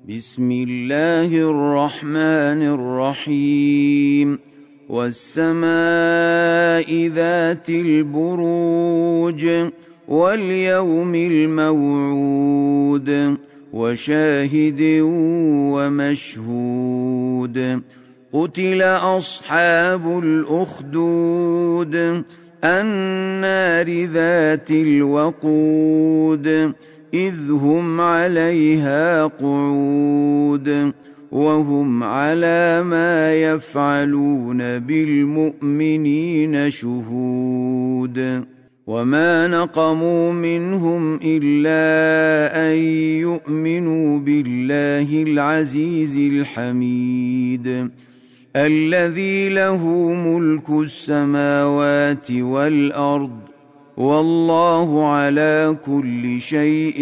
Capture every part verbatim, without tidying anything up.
بسم الله الرحمن الرحيم والسماء ذات البروج واليوم الموعود وشاهد ومشهود قتل أصحاب الأخدود النار ذات الوقود إذ هم عليها قعود وهم على ما يفعلون بالمؤمنين شهود وما نقموا منهم إلا أن يؤمنوا بالله العزيز الحميد الذي له ملك السماوات والأرض والله على كل شيء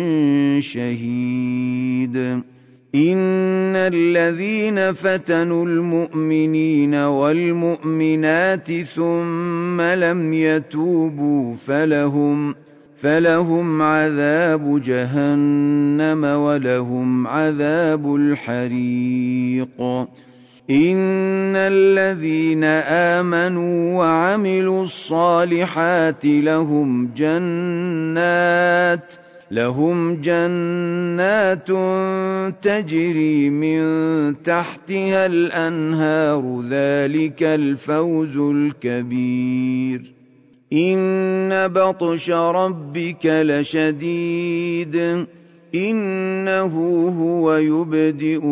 شهيد إن الذين فتنوا المؤمنين والمؤمنات ثم لم يتوبوا فلهم فلهم عذاب جهنم ولهم عذاب الحريق إن الذين آمنوا وعملوا الصالحات لهم جنات لهم جنات تجري من تحتها الأنهار ذلك الفوز الكبير إن بطش ربك لشديد إنه هو يبدئ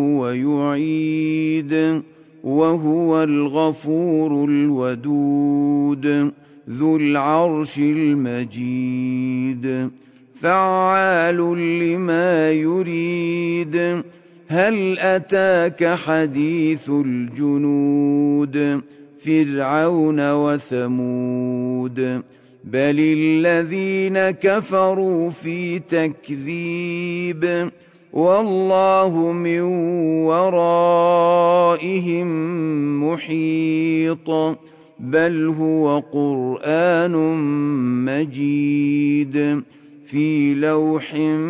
ويعيد وهو الغفور الودود ذو العرش المجيد فعال لما يريد هل أتاك حديث الجنود فرعون وثمود بل الذين كفروا في تكذيب والله من ورائهم محيط بل هو قرآن مجيد في لوح